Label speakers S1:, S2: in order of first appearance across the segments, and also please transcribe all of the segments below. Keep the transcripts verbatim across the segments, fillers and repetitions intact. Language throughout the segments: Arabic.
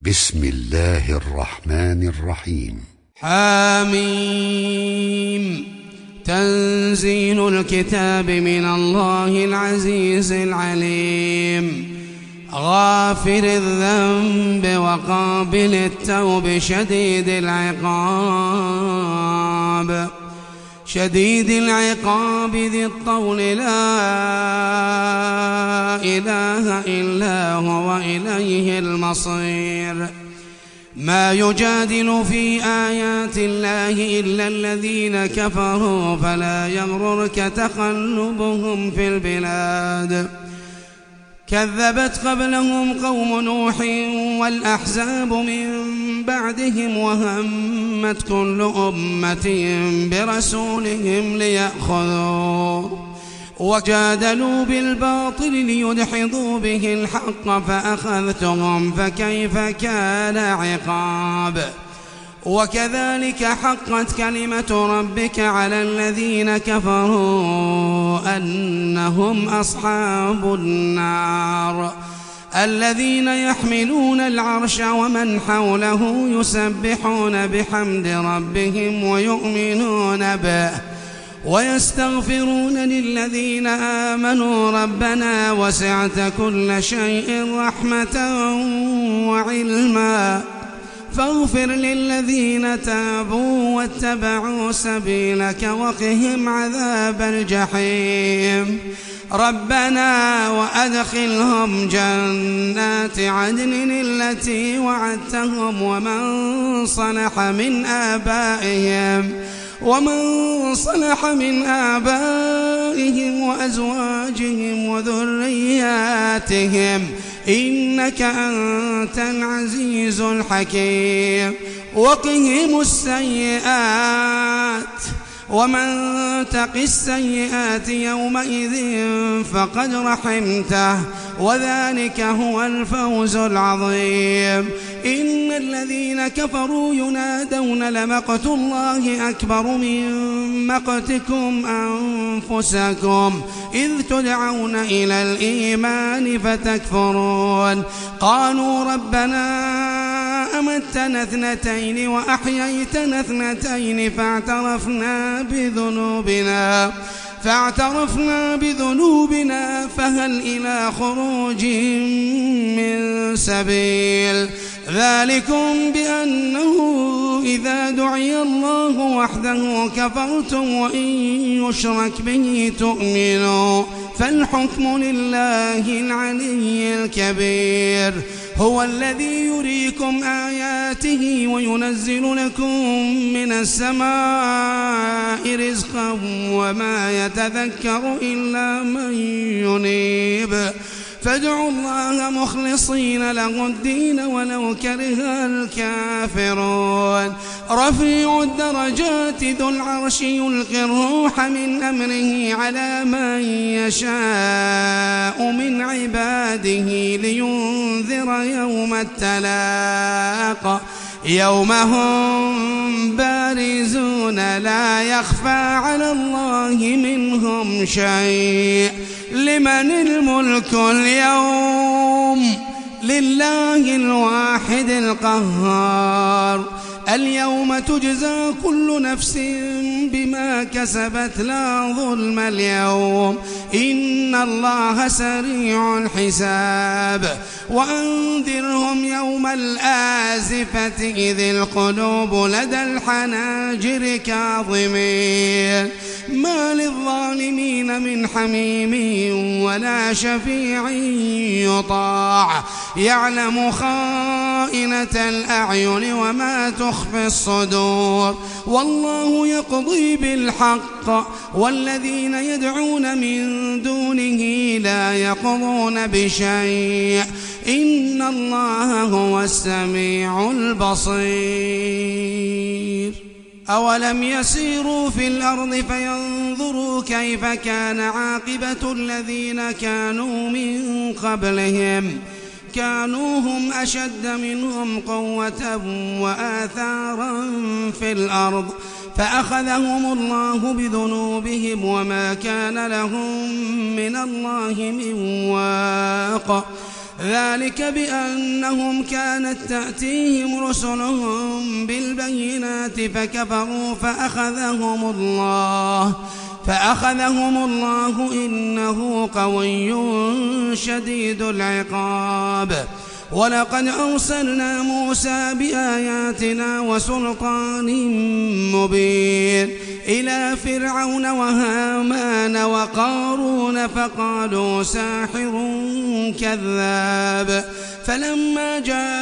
S1: بسم الله الرحمن الرحيم.
S2: حميم. تنزيل الكتاب من الله العزيز العليم، غافر الذنب وقابل التوب شديد العقاب شديد العقاب ذي الطول لا إله إلا هو وإليه المصير. ما يجادل في آيات الله إلا الذين كفروا فلا يغررك تقلبهم في البلاد. كذبت قبلهم قوم نوح والأحزاب من بعدهم وهمت كل أمة برسولهم ليأخذوه وجادلوا بالباطل ليدحضوا به الحق فأخذتهم فكيف كان عقاب. وكذلك حقت كلمة ربك على الذين كفروا أنهم أصحاب النار الذين يحملون العرش ومن حوله يسبحون بحمد ربهم ويؤمنون به ويستغفرون للذين آمنوا ربنا وسعت كل شيء رحمة وعلما فاغفر للذين تابوا واتبعوا سبيلك وقهم عذاب الجحيم. ربنا وأدخلهم جنات عدن التي وعدتهم ومن صلح من آبائهم ومن صلح من آبائهم وأزواجهم وذرياتهم إنك أنت العزيز الحكيم. وقهم السيئات ومن تق السيئات يومئذ فقد رحمته وذلك هو الفوز العظيم. إن الذين كفروا ينادون لمقت الله أكبر من مقتكم أنفسكم إذ تدعون إلى الإيمان فتكفرون. قالوا ربنا أمتنا اثنتين وأحييتنا اثنتين فاعترفنا بذنوبنا فاعترفنا بذنوبنا فهل إلى خروج من سبيل. ذلكم بأنه إذا دعي الله وحده كفرتم وإن يشرك به تؤمنوا فالحكم لله العلي الكبير. هو الذي يريكم آياته وينزل لكم من السماء رزقا وما يتذكر إلا من ينيب فادعوا الله مخلصين له الدين ولو كره الكافرون. رفيع الدرجات ذو العرش يلقي الروح من أمره على من يشاء من عباده لينذر يوم التلاق يوم هم بارزون لا يخفى على الله منهم شيء. لمن الملك اليوم؟ لله الواحد القهار. اليوم تجزى كل نفس بما كسبت لا ظلم اليوم إن الله سريع الحساب. وأنذرهم يوم الآزفة إذ القلوب لدى الحناجر كاظمين ما للظالمين من حميم ولا شفيع يطاع يعلم خائنة الأعين وما تخفي الصدور. والله يقضي بالحق والذين يدعون من دونه لا يقضون بشيء إن الله هو السميع البصير. أولم يسيروا في الأرض فينظروا كيف كان عاقبة الذين كانوا من قبلهم كانوا هم أشد منهم قوة وآثارا في الأرض فأخذهم الله بذنوبهم وما كان لهم من الله من واق. ذلك بأنهم كانت تأتيهم رسلهم بالبينات فكفروا فأخذهم الله فأخذهم الله إنه قوي شديد العقاب. ولقد أرسلنا موسى بآياتنا وسلطان مبين إلى فرعون وهامان وقارون فقالوا ساحر كذاب. فلما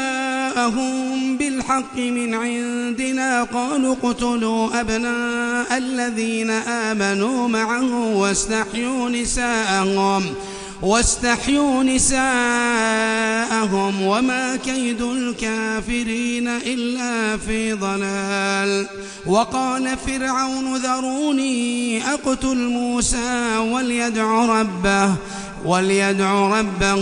S2: جاءهم بالحق من عندنا قالوا اقتلوا أبناء الذين آمنوا معه واستحيوا نساءهم واستحيوا نساءهم وما كيد الكافرين إلا في ضلال. وقال فرعون ذروني أقتل موسى وليدع ربه وليدع ربه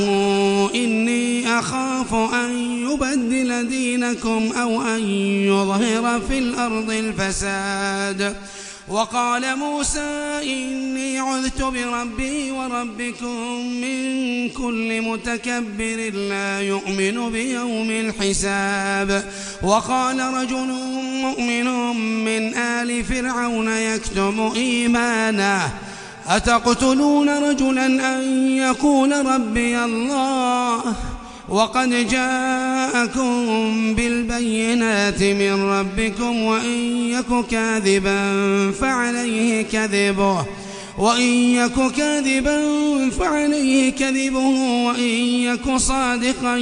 S2: إني أخاف أن يبدل دينكم أو أن يظهر في الأرض الفساد. وقال موسى إني عذت بربي وربكم من كل متكبر لا يؤمن بيوم الحساب. وقال رجل مؤمن من آل فرعون يكتم إيمانه أتقتلون رجلا أن يقول ربي الله وقد جاءكم بالبينات من ربكم وإن يك كاذبا فعليه كذبه وإن يك كاذبا فعليه كذبه وإن يك صادقا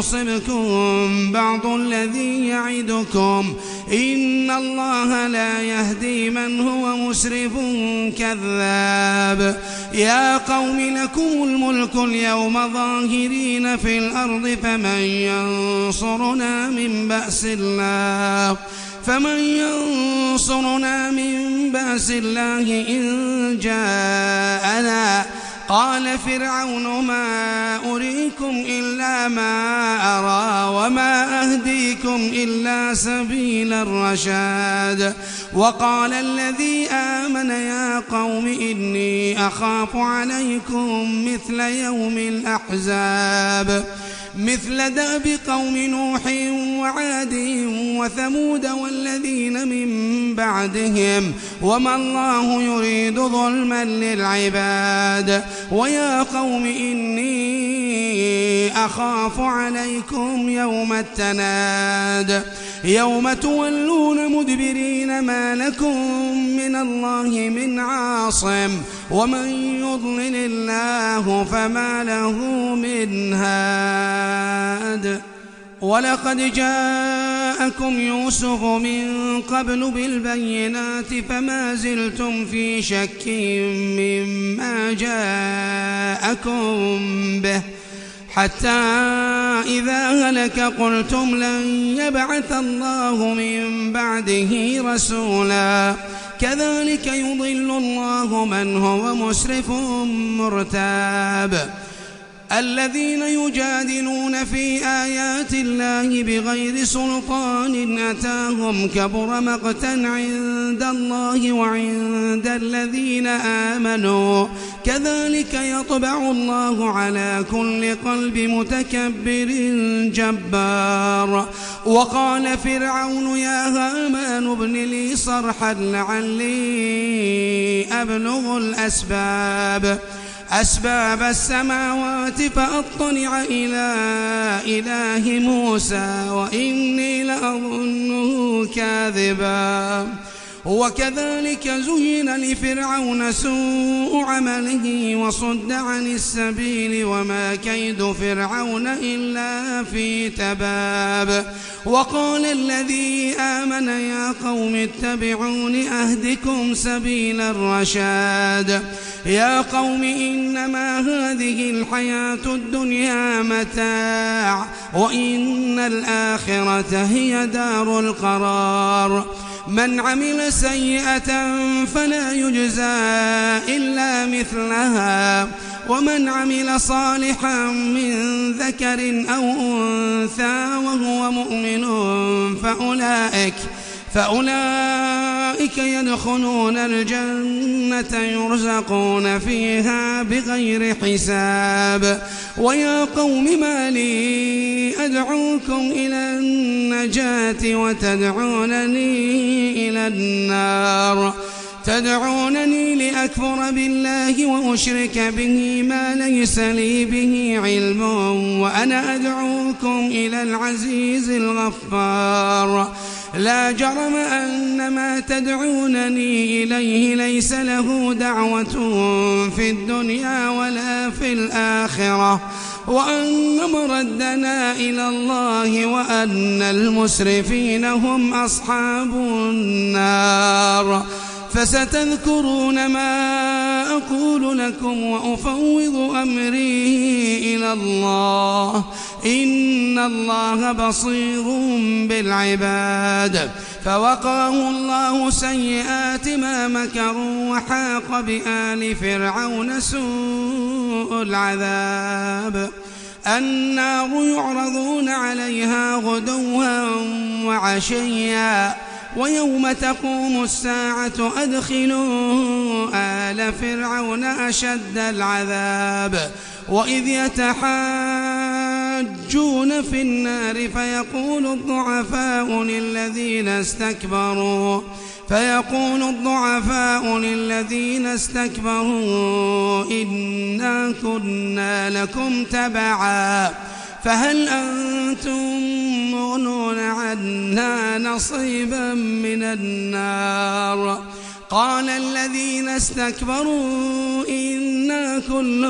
S2: يصبكم بعض الذي يعدكم إن الله لا يهدي من هو مسرف كذاب. يا قوم لكم الملك اليوم ظاهرين في الأرض فمن ينصرنا من بأس الله فمن ينصرنا من بأس الله إن جاءنا. قال فرعون ما أريكم إلا ما أرى وما أهديكم إلا سبيل الرشاد. وقال الذي آمن يا قوم إني أخاف عليكم مثل يوم الأحزاب مثل دأب قوم نوح وعاد وثمود والذين من بعدهم وما الله يريد ظلما للعباد. ويا قوم إني أخاف عليكم يوم التناد يوم تولون مدبرين ما لكم من الله من عاصم ومن يضلل الله فما له من هاد. ولقد جاءكم يوسف من قبل بالبينات فما زلتم في شك مما جاءكم به حتى إذا هلك قلتم لن يبعث الله من بعده رسولا. كذلك يضل الله من هو مسرف مرتاب. الذين يجادلون في آيات الله بغير سلطان أتاهم كبر مقتا عند الله وعند الذين آمنوا كذلك يطبع الله على كل قلب متكبر جبار. وقال فرعون يا هامان ابن لي صرحا لعلي أبلغ الأسباب أسباب السماوات فأطلع إلى إله موسى وإني لأظنه كاذبا. وكذلك زين لفرعون سوء عمله وصد عن السبيل وما كيد فرعون إلا في تباب. وقال الذي آمن يا قوم اتبعون أهدكم سبيل الرشاد. يا قوم إنما هذه الحياة الدنيا متاع وإن الآخرة هي دار القرار. من عمل سيئة فلا يجزى إلا مثلها ومن عمل صالحا من ذكر أو أنثى وهو مؤمن فأولئك فأولئك أولئك يدخلون الجنة يرزقون فيها بغير حساب. ويا قوم ما لي أدعوكم إلى النجاة وتدعونني إلى النار تدعونني لأكفر بالله وأشرك به ما ليس لي به علم وأنا أدعوكم إلى العزيز الغفار. لا جرم أن ما تدعونني إليه ليس له دعوة في الدنيا ولا في الآخرة وأن مردنا إلى الله وأن المسرفين هم أصحاب النار. فستذكرون ما أقول لكم وأفوض أمري إلى الله إن الله بصير بالعباد. فوقاه الله سيئات ما مكروا وحاق بآل فرعون سوء العذاب. النار يعرضون عليها غدوا وعشيا ويوم تقوم الساعة أدخلوا آل فرعون أشد العذاب. وإذ يتحاجون في النار فيقول الضعفاء للذين استكبروا فيقول الضعفاء للذين استكبروا إنا كنا لكم تبعا فهل أنتم مغنون عنا نصيبا من النار. قال الذين استكبروا إنا كل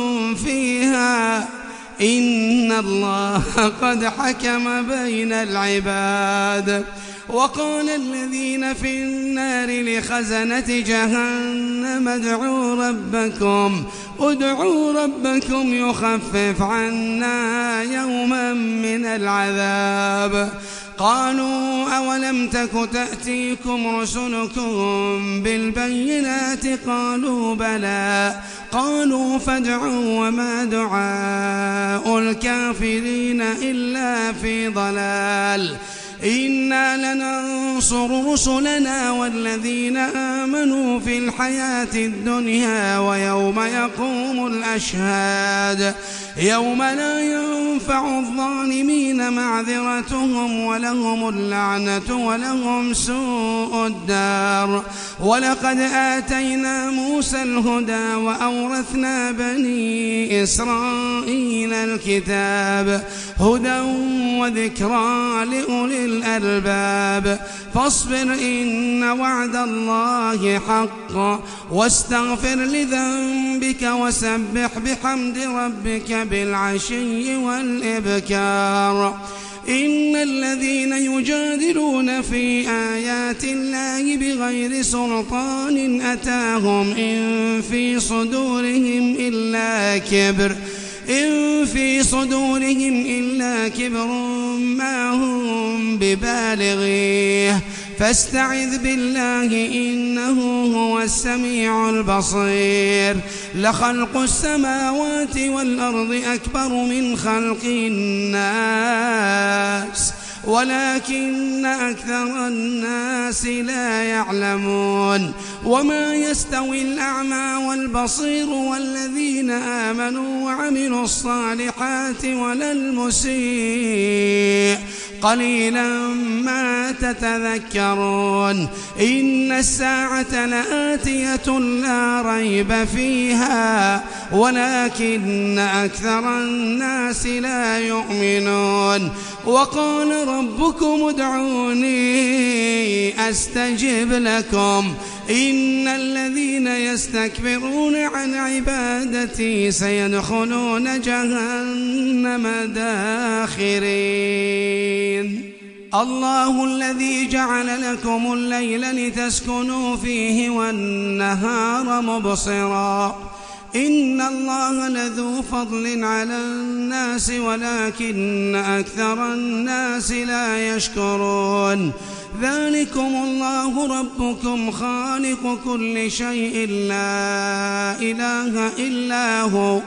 S2: فيها إن الله قد حكم بين العباد. وقال الذين في النار لخزنة جهنم ادعوا ربكم ادعوا ربكم يخفف عنا يوما من العذاب. قالوا أولم تك تأتيكم رسلكم بالبينات قالوا بلى قالوا فادعوا وما دعاء الكافرين إلا في ضلال. إنا لننصر رسلنا والذين آمنوا في الحياة الدنيا ويوم يقوم الأشهاد يوم لا ينفع الظالمين معذرتهم ولهم اللعنة ولهم سوء الدار. ولقد آتينا موسى الهدى وأورثنا بني إسرائيل الكتاب هدى وذكرى لأولي الألباب. فاصبر إن وعد الله حق واستغفر لذنبك وسبح بحمد ربك بالعشي والإبكار. إن الذين يجادلون في آيات الله بغير سلطان أتاهم إن في صدورهم إلا كبر إن في صدورهم إلا كبر ما هم ببالغيه فاستعذ بالله إنه هو السميع البصير. لخلق السماوات والأرض أكبر من خلق الناس ولكن أكثر الناس لا يعلمون. وما يستوي الأعمى والبصير والذين آمنوا وعملوا الصالحات ولا المسيء قليلا ما تتذكرون. إن الساعة لآتية لا ريب فيها ولكن أكثر الناس لا يؤمنون. وقال ربكم ادعوني أستجب لكم إن الذين يستكبرون عن عبادتي سيدخلون جهنم داخرين. الله الذي جعل لكم الليل لتسكنوا فيه والنهار مبصرا إن الله لذو فضل على الناس ولكن أكثر الناس لا يشكرون. ذلكم الله ربكم خالق كل شيء لا إله إلا هو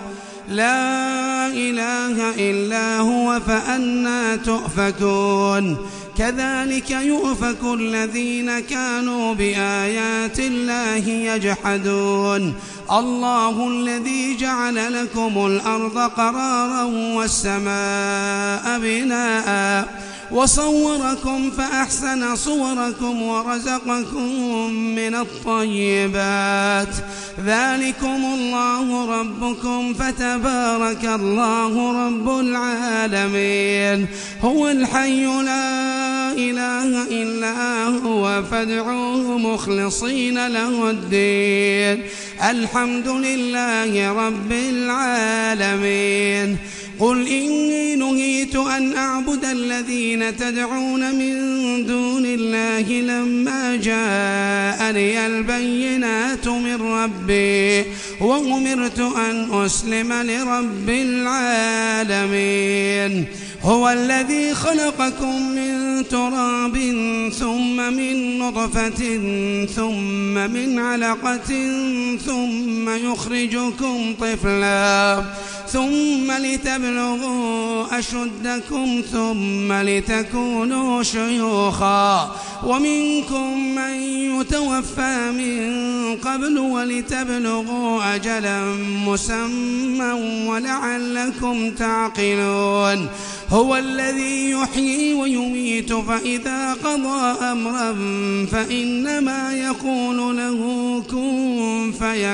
S2: لا إله إلا هو فأنى تؤفكون كذلك يؤفك الذين كانوا بآيات الله يجحدون الله الذي جعل لكم الأرض قرارا والسماء بناء وصوركم فأحسن صوركم ورزقكم من الطيبات ذلكم الله ربكم فتبارك الله رب العالمين هو الحي لا إله إلا هو فادعوه مخلصين له الدين الحمد لله رب العالمين قل إني نهيت أن أعبد الذين تدعون من دون الله لما جاءني البينات من ربي وأمرت أن أسلم لرب العالمين هو الذي خلقكم من تراب ثم من نطفة ثم من علقة ثم يخرجكم طفلا ثم لتبلغوا أشدكم ثم لتكونوا شيوخا ومنكم من يتوفى من قبل ولتبلغوا أجلا مسمى ولعلكم تعقلون هو الذي يحيي ويميت فإذا قضى أمرا فإنما يقول له كن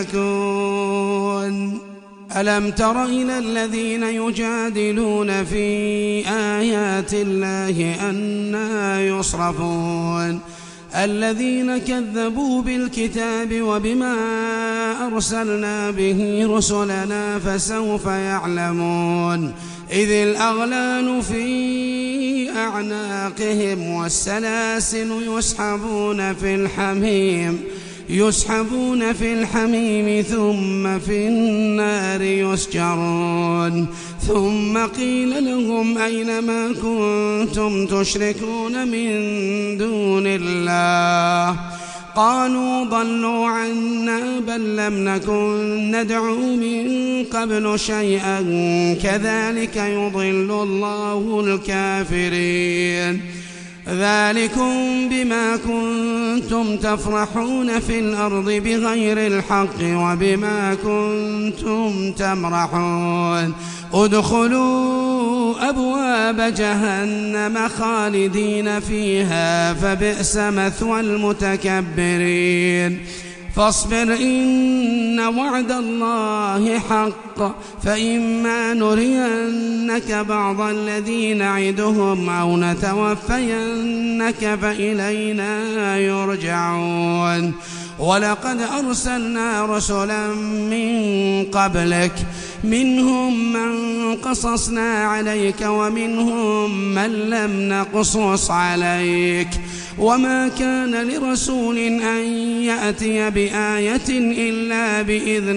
S2: فيكون ألم تر إلى الذين يجادلون في آيات الله أنى يصرفون الذين كذبوا بالكتاب وبما أرسلنا به رسلنا فسوف يعلمون إذ الأغلال في أعناقهم والسلاسل يسحبون في الحميم يسحبون في الحميم ثم في النار يسجرون ثم قيل لهم أين ما كنتم تشركون من دون الله قالوا ضلوا عنا بل لم نكن ندعو من قبل شيئا كذلك يضل الله الكافرين ذلكم بما كنتم تفرحون في الأرض بغير الحق وبما كنتم تمرحون ادخلوا أبواب جهنم خالدين فيها فبئس مثوى المتكبرين فاصبر إن وعد الله حق فإما نرينك بعض الذي نعدهم أو نتوفينك فإلينا يرجعون ولقد أرسلنا رسلا من قبلك منهم من قصصنا عليك ومنهم من لم نقصص عليك وما كان لرسول أن يأتي بآية إلا بإذن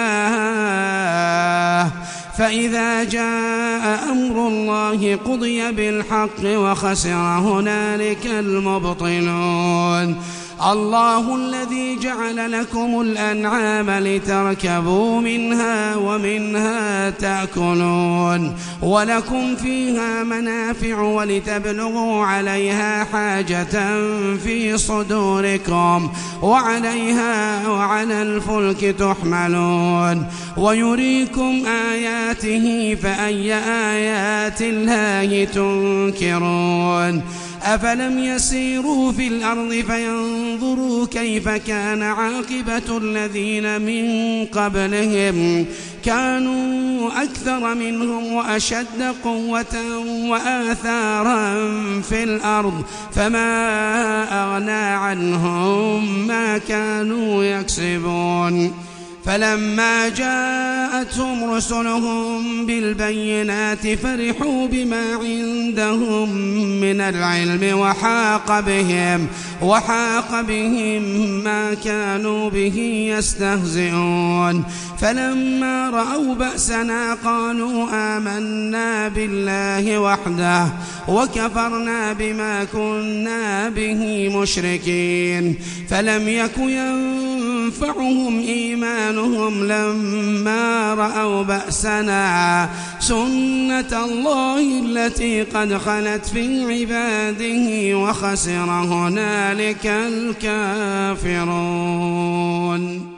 S2: الله فإذا جاء أمر الله قضي بالحق وخسر هنالك المبطلون الله الذي جعل لكم الأنعام لتركبوا منها ومنها تأكلون ولكم فيها منافع ولتبلغوا عليها حاجة في صدوركم وعليها وعلى الفلك تحملون ويريكم آياته فأي آيات الله تنكرون أفلم يسيروا في الأرض فينظروا كيف كان عاقبة الذين من قبلهم كانوا أكثر منهم وأشد قوة وآثارا في الأرض فما أغنى عنهم ما كانوا يكسبون فلما جاءتهم رسلهم بالبينات فرحوا بما عندهم من العلم وحاق بهم وحاق بهم ما كانوا به يستهزئون فلما رأوا بأسنا قالوا آمنا بالله وحده وكفرنا بما كنا به مشركين فلم يك ينفعهم إيمانهم أمثالهم لما رأوا بأسنا سنة الله التي قد خلت في عباده وخسر هنالك الكافرون.